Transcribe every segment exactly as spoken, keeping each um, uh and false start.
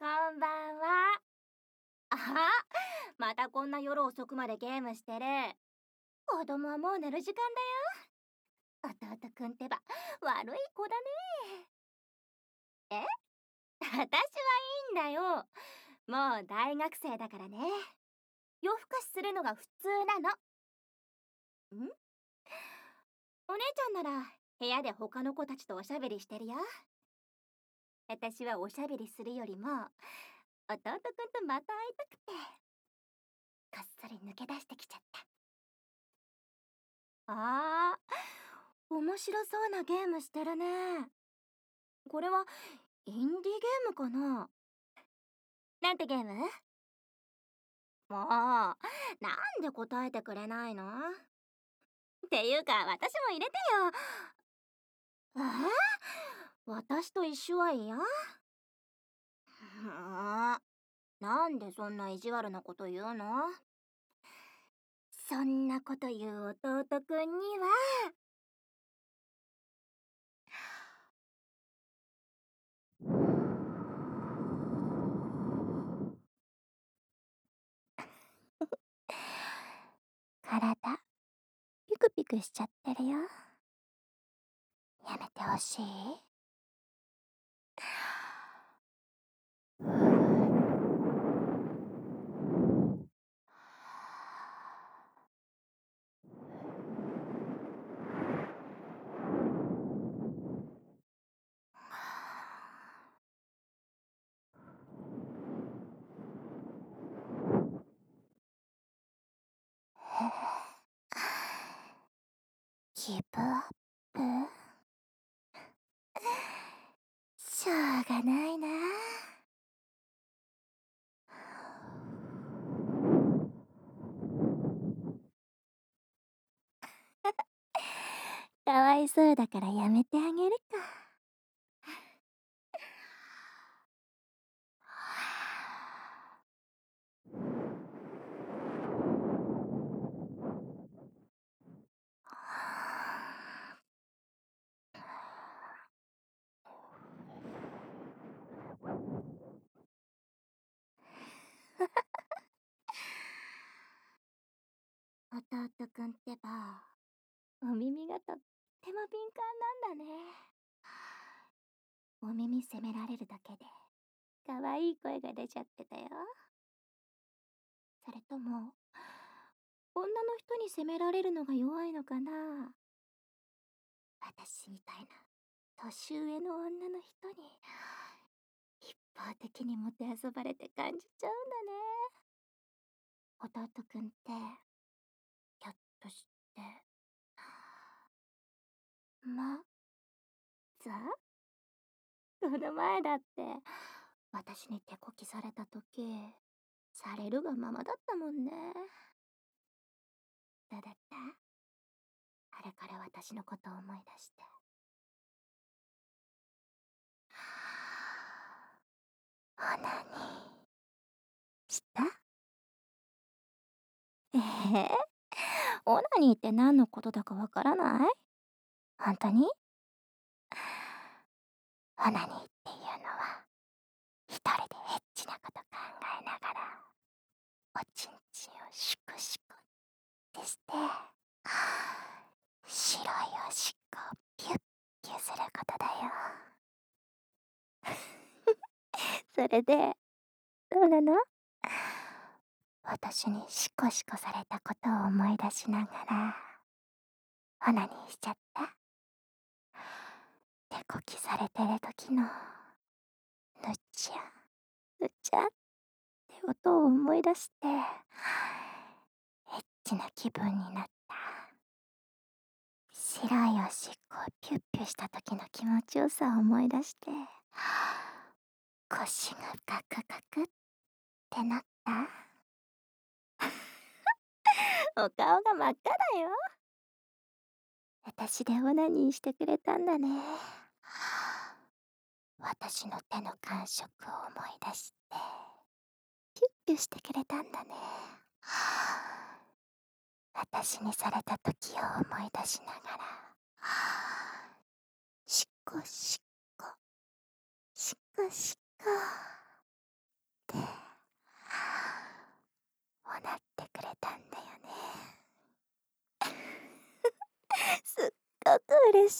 こんばんは。あはまたこんな夜遅くまでゲームしてる。子供はもう寝る時間だよ。弟くんってば悪い子だね。え私はいいんだよ。もう大学生だからね。夜更かしするのが普通なの。んお姉ちゃんなら部屋で他の子たちとおしゃべりしてるよ。私はおしゃべりするよりも弟くんとまた会いたくてこっそり抜け出してきちゃった。あー、面白そうなゲームしてるね。これはインディーゲームかな？なんてゲーム？もうなんで答えてくれないの？っていうか私も入れてよ。えー、私と一緒は嫌？ふーん、なんでそんな意地悪なこと言うの？そんなこと言う弟くんには体ピクピクしちゃってるよ。やめてほしい？ギブアップ？しょうがないな。かわいそうだからやめてあげるか。弟くんってばお耳がとっても敏感なんだね。お耳責められるだけでかわいい声が出ちゃってたよ。それとも女の人に責められるのが弱いのかな？私みたいな年上の女の人に一方的にもてあそばれて感じちゃうんだね。弟くんってひょっとしてまザ？この前だって私に手こきされた時されるがままだったもんね。どうだった？あれから私のことを思い出して。オナニーした？ええオナニーって何のことだかわからない？本当に？オナニーっていうのは一人でエッチなこと考えながらおちんちんをシュクシュクってして白いおしっこをピュッピュすることだよ。それでどうなの？私にシコシコされたことを思い出しながらオナニーしちゃった？手こきされてる時のぬちゃぬちゃって音を思い出してエッチな気分になった。白いおしっこをピュッピュした時の気持ちよさを思い出して腰がカクカクってなった。お顔が真っ赤だよ。私でオナニーしてくれたんだね。私の手の感触を思い出してピュッピュしてくれたんだね。私にされた時を思い出しながらシコシコシコシコ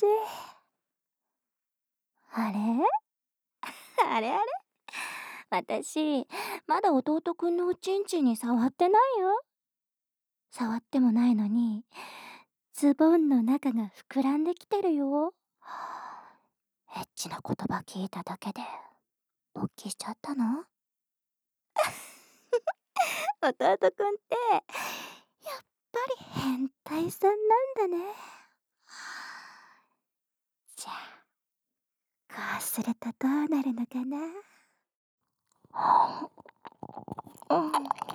しい。あれあれあれ私、まだ弟くんのおちんちんに触ってないよ。触ってもないのに、ズボンの中が膨らんできてるよ。エッチな言葉聞いただけで、勃起しちゃったの？弟くんって、やっぱり変態さんなんだね。じゃあ、こうするとどうなるのかな？うん。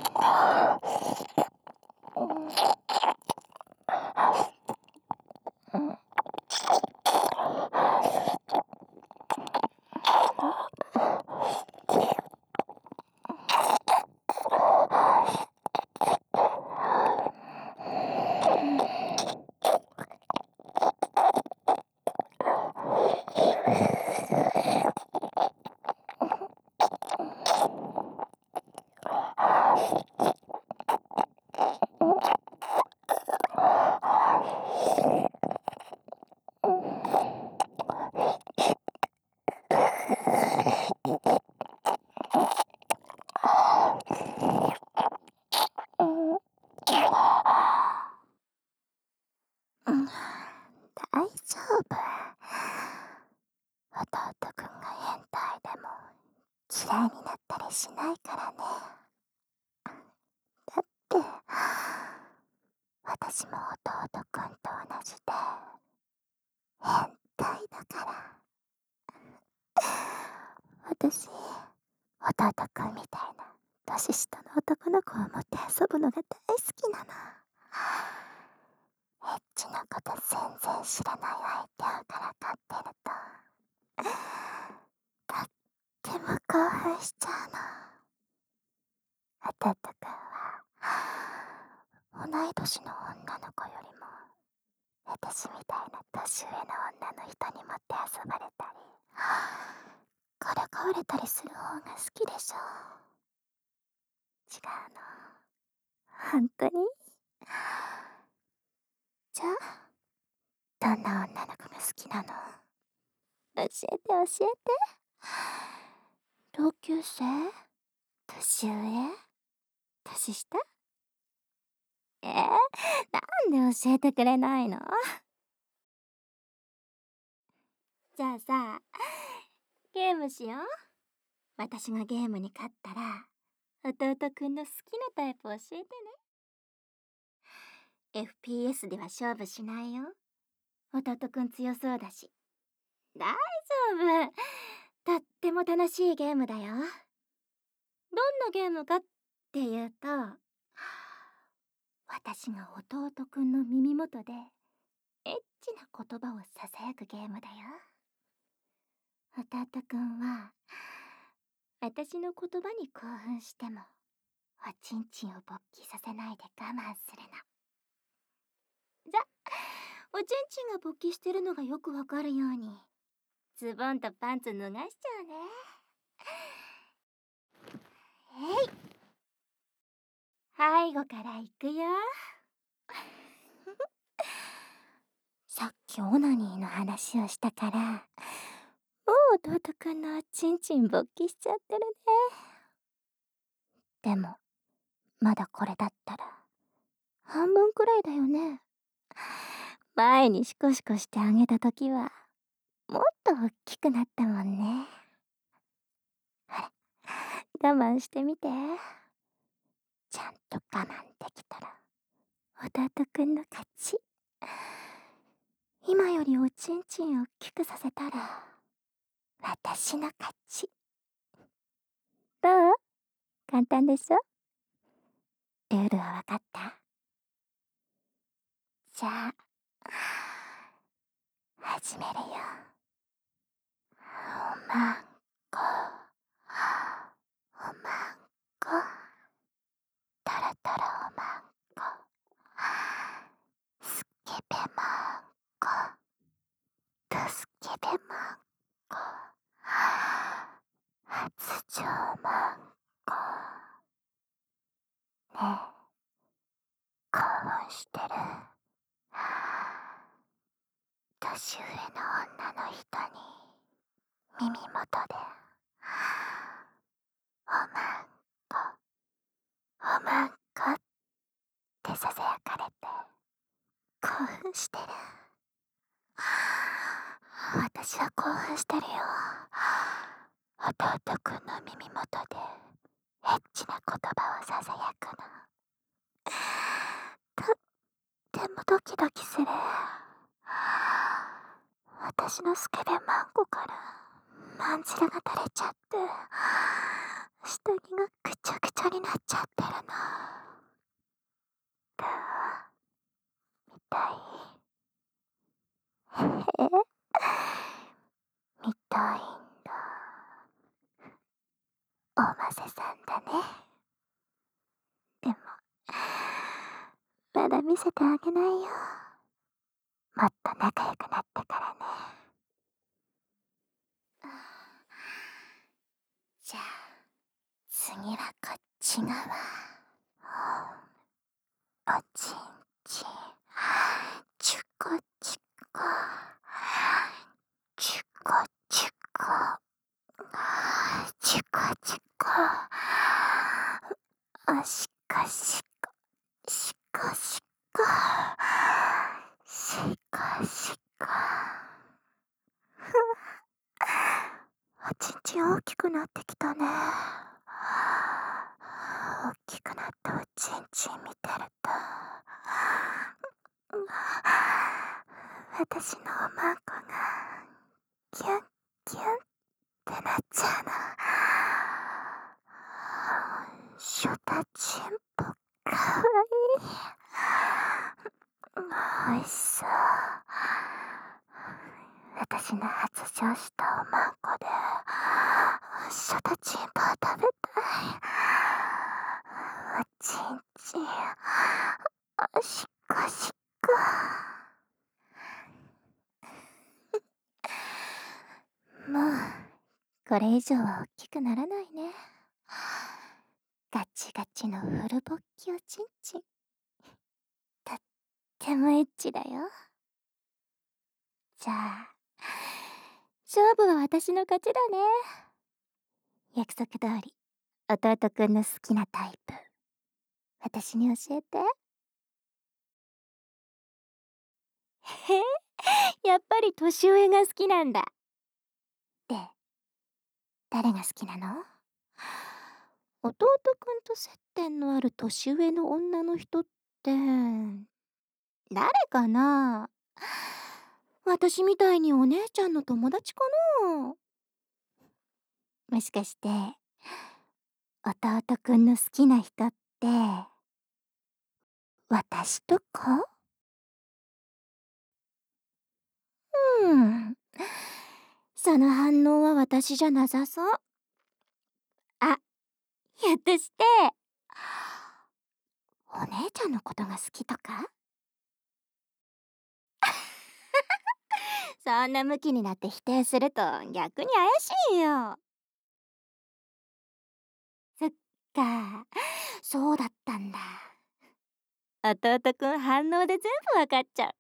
うん。うん、大丈夫。弟くんが変態でも嫌いになったりしないからね。だって、私も弟くんと同じで変態だから。私、弟くんみたいな年下の男の子を持って遊ぶのが大好きなの。エッチなこと全然知らない相手をからかってると、とっても興奮しちゃうの。弟くんは、同い年の女の子よりも、私みたいな年上の女の人に持って遊ばれたり、からかわれたりする方が好きでしょ。違うの？本当に？じゃあ、どんな女の子が好きなの？教えて教えて。同級生？年上？年下？えー、なんで教えてくれないの？じゃあさ、ゲームしよう。私がゲームに勝ったら、弟くんの好きなタイプ教えてね。エフピーエス では勝負しないよ。弟くん強そうだし。大丈夫。とっても楽しいゲームだよ。どんなゲームかっていうと、私が弟くんの耳元でエッチな言葉をささやくゲームだよ。弟くんは私の言葉に興奮してもおちんちんを勃起させないで我慢するの。じゃ、おちんちんが勃起してるのがよくわかるようにズボンとパンツ脱がしちゃうね。えい、背後から行くよ。さっきオナニーの話をしたから、もう弟くんのおちんちん勃起しちゃってるね。でも、まだこれだったら、半分くらいだよね。前にシコシコしてあげたときは、もっと大きくなったもんね。ほら、我慢してみて。ちゃんと我慢できたら、弟くんの勝ち。今よりおちんちんを大きくさせたら、私の勝ち。どう？簡単でしょ？ルールはわかった？じゃあ、始めるよ。おまんこ、おまんこ、トロトロおまんこ、スケベまんこ、ドスケベまんこ、発情まんこ。ねえ、興奮してる？ど年上の女の人に耳元で「おまんこ、おまんこ」ってささやかれて興奮してる。私は興奮してるよ。弟くんの耳元でエッチな言葉をささやくの。とってもドキドキする。私のスケベマンコからまんじるが垂れちゃって下着がぐちゃぐちゃになっちゃってるの。どう？見たい？え？見たいんだ。おませさんだね。でもまだ見せてあげないよ。もっと仲良くなってからね。じゃあ次はこっち側。おちんちんチュコチュコチュコチュコチュコチュコおしっこしっこしっこしっこしっこしっこおちんちん大きくなってきたね。大きくなったおちんちん見てると私のおまんこがキュンキュンってなっちゃうの。ショタチンポかわいい。おいしそう。私の初上したおまんこでショタチンポを食べたい。おちんちんおしっこしっこもうこれ以上は大きくならないね。ガチガチのフルボッキおちんちんとってもエッチだよ。じゃあ勝負は私の勝ちだね。約束通り弟くんの好きなタイプ私に教えて。へえ、やっぱり年上が好きなんだ。で誰が好きなの？弟くんと接点のある年上の女の人って誰かな？私みたいにお姉ちゃんの友達かな？もしかして弟くんの好きな人って私とか？うん、その反応は私じゃなさそう。あ、ひょっとしてお姉ちゃんのことが好きとか？そんなムキになって否定すると逆に怪しいよ。そっか、そうだったんだ。弟くん反応で全部わかっちゃう。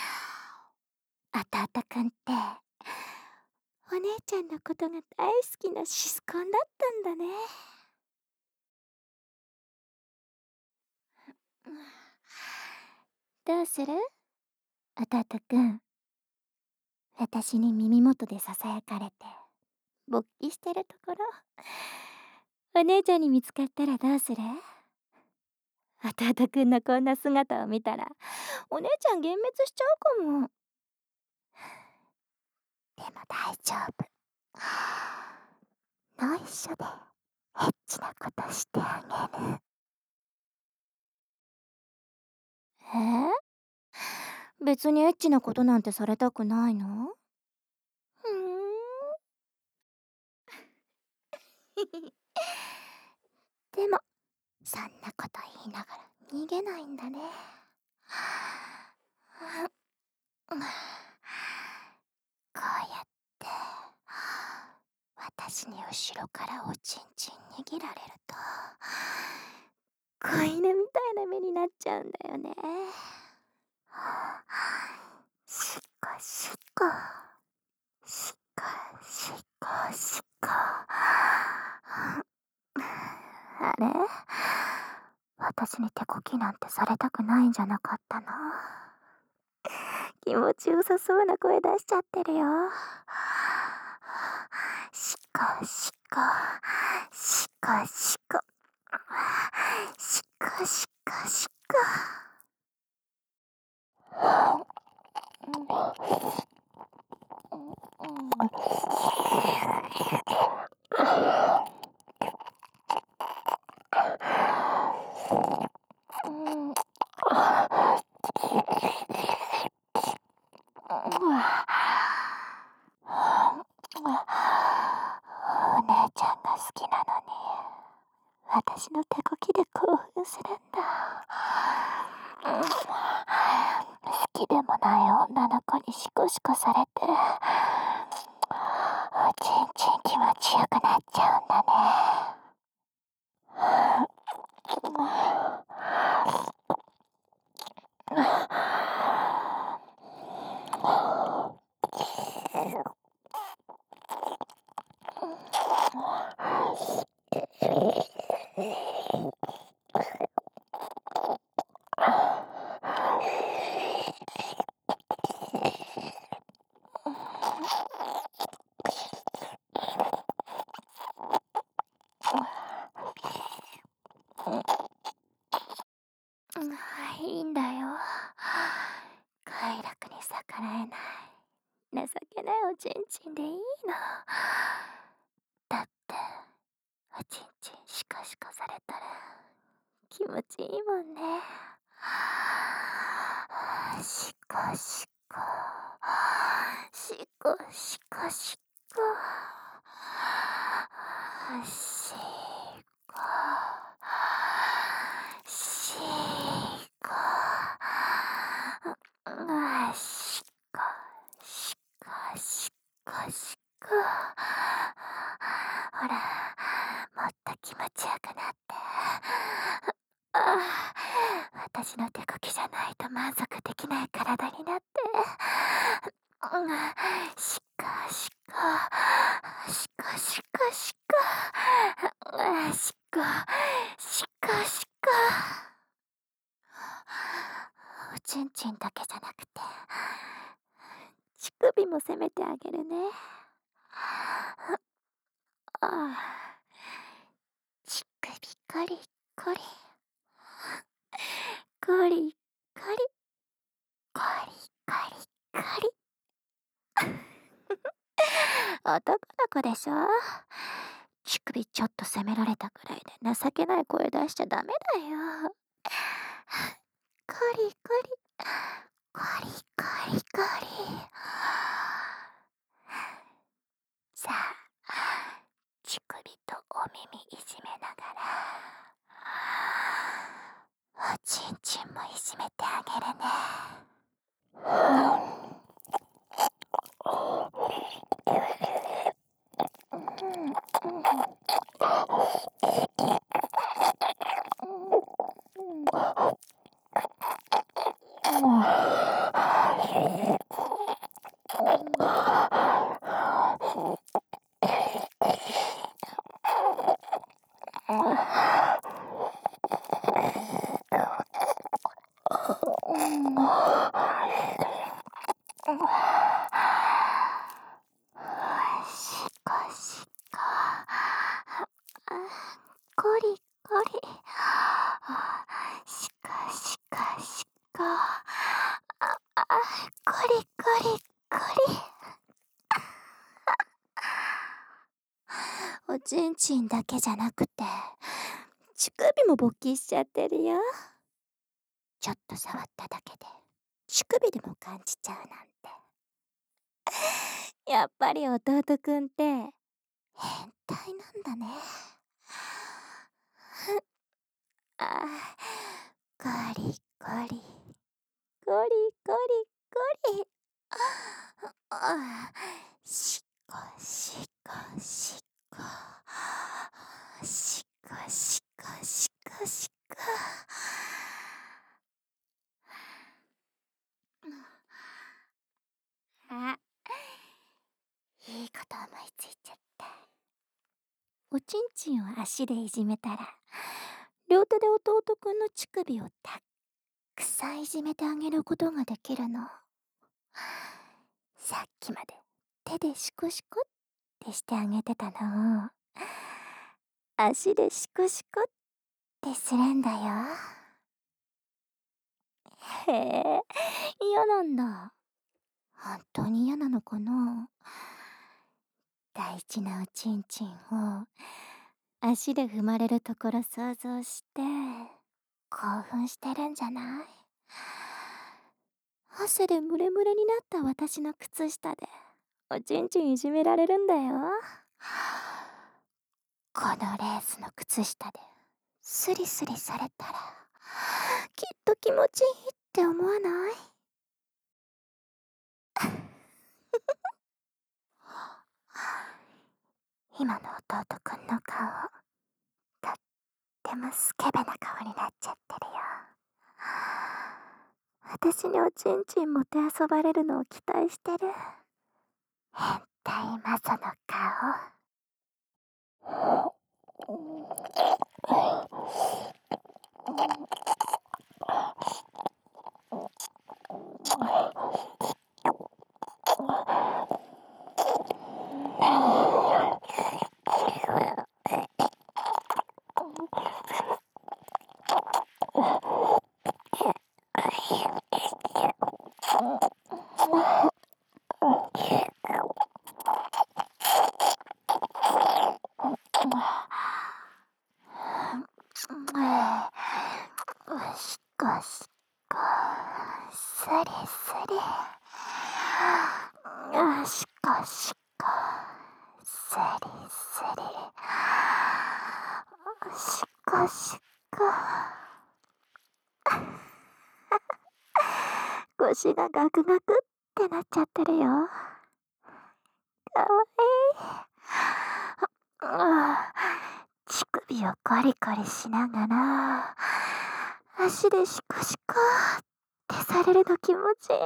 弟くんってお姉ちゃんのことが大好きなシスコンだったんだね。どうする？弟くん、私に耳元でささやかれて勃起してるところお姉ちゃんに見つかったらどうする？弟くんのこんな姿を見たらお姉ちゃん幻滅しちゃうかも。でも大丈夫。内緒でエッチなことしてあげる。えー、別にエッチなことなんてされたくないの？ふーんでもそんなこと言いながら逃げないんだね。こうやって私に後ろからおちんちん握られると子犬みたいな目になっちゃうんだよね。しっこしっこしこしこしこ。あれ、私に手こきなんてされたくないんじゃなかったの？気持ちよさそうな声出しちゃってるよ。しこしこしこしこしこしこしこ。お姉ちゃんが好きなのに、私の手こきで興奮するんだ。好きでもない女の子にシコシコされて、おちんちん気持ちよくなっちゃうんだね。いいんだよ。快楽に逆らえない情けないおちんちんでいいの。だっておちんちんシコシコされたら気持ちいいもんね。シコシコシコシコシコシコシコあしこしこしこしこ。ほら、もっと気持ちよくなって。ああ、私の手こきじゃないと満足できない体になって。しこしこしこしこしこしこしこしこ。おちんちんだけじゃなくて乳首も攻めてあげるね。ああ、乳首コリコリコリコリコリコリコリ。男の子でしょ。乳首ちょっと責められたくらいで情けない声出しちゃダメだよ。コリコリコリコリコリ。さあ、乳首とお耳いじめながらおちんちんもいじめてあげるね。しこしこコリコリしこしこしこコリコリコリ。おちんちんだけじゃなくて乳首も勃起しちゃってるよ。ちょっと触っただけで乳首でも感じちゃうなんて。やっぱり弟くんって変態なんだね。あコリコリコリコリコリ。しこしこしこしこしこしこしこ。あ、 おちんちんを足でいじめたら、両手で弟くんの乳首をたくさんいじめてあげることができるの。さっきまで手でシコシコってしてあげてたのを、足でシコシコってするんだよ。へえ、嫌なんだ。本当に嫌なのかな。大事なおちんちんを足で踏まれるところ想像して興奮してるんじゃない？汗でムレムレになった私の靴下でおちんちんいじめられるんだよ。このレースの靴下でスリスリされたらきっと気持ちいいって思わない？今の弟くんの顔、とってもスケベな顔になっちゃってるよ。私におちんちんもてあそばれるのを期待してる変態マゾの顔。しこしこ、すりすり、しこしこ、すりすり、しこしこ。腰がガクガクってなっちゃってるよ。かわいい。乳首をコリコリしながら足でシコシコってされるの気持ちいい。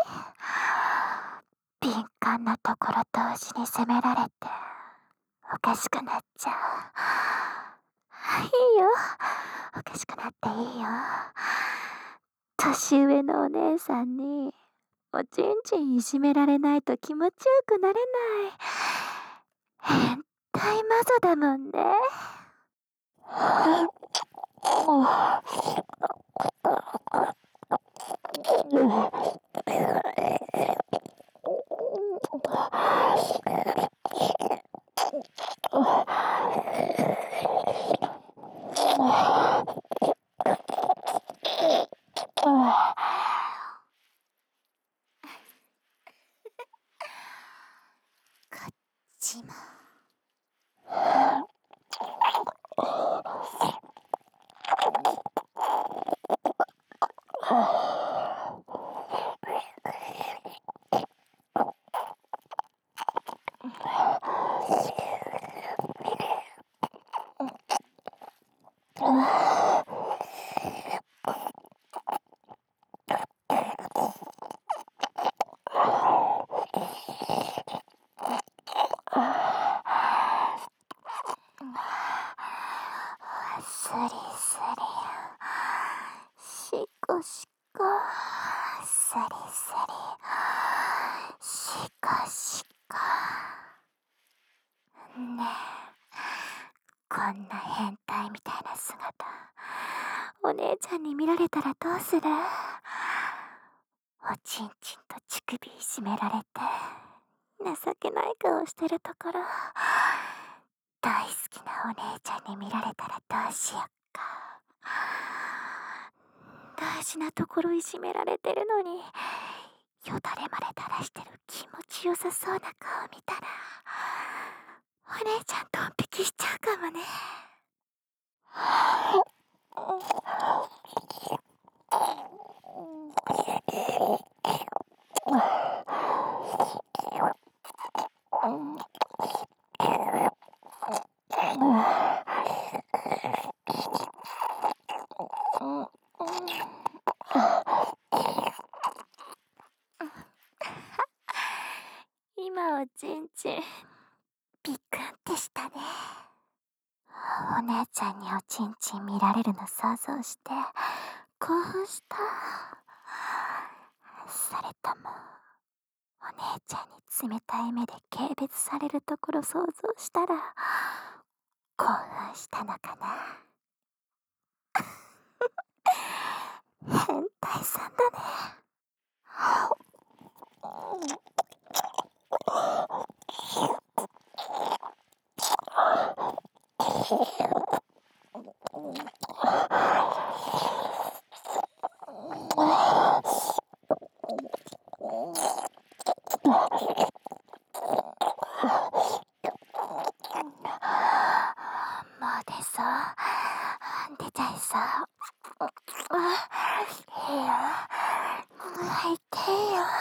敏感なところ同時に責められておかしくなっちゃう。いいよ、おかしくなっていいよ。年上のお姉さんにおちんちんいじめられないと気持ちよくなれない変態マゾだもんね。こっちも。スリスリ、シコシコ、スリスリ、シコシコ。ねえ、こんな変態みたいな姿お姉ちゃんに見られたらどうする？おちんちんと乳首いじめられて情けない顔してるところ大好きなお姉ちゃんに見られたらどうしよっか。大事なところいじめられてるのによだれまで垂らしてる気持ちよさそうな顔見たらお姉ちゃんドン引きしちゃうかもね。今おちんちんピクンってしたね。 お姉ちゃんにおちんちん見られるの想像して興奮した。それともお姉ちゃんに冷たい目で軽蔑されるところ想像したら興奮したのかな。変態さんだね。もう出そう。出ちゃいそう。いいよ。入っていいよ。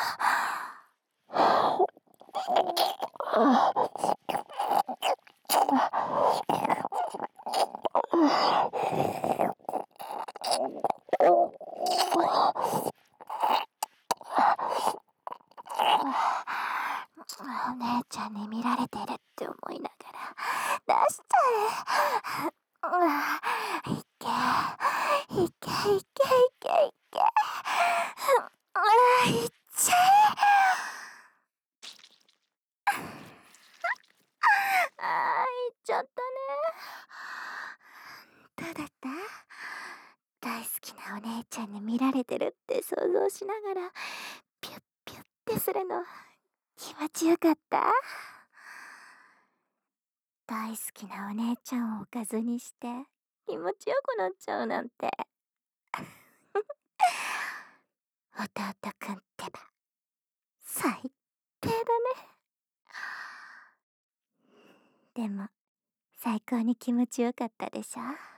お姉ちゃんに見られてるって思いながら出しちゃえ。いけいけいけいけいけ。いっちゃえ。あーいっちゃったね。どうだった？大好きなお姉ちゃんに見られてるって想像しながらピュッピュッってするの気持ちよかった？大好きなお姉ちゃんをおかずにして気持ちよくなっちゃうなんて。弟くんってば最低だね。でも最高に気持ちよかったでしょ。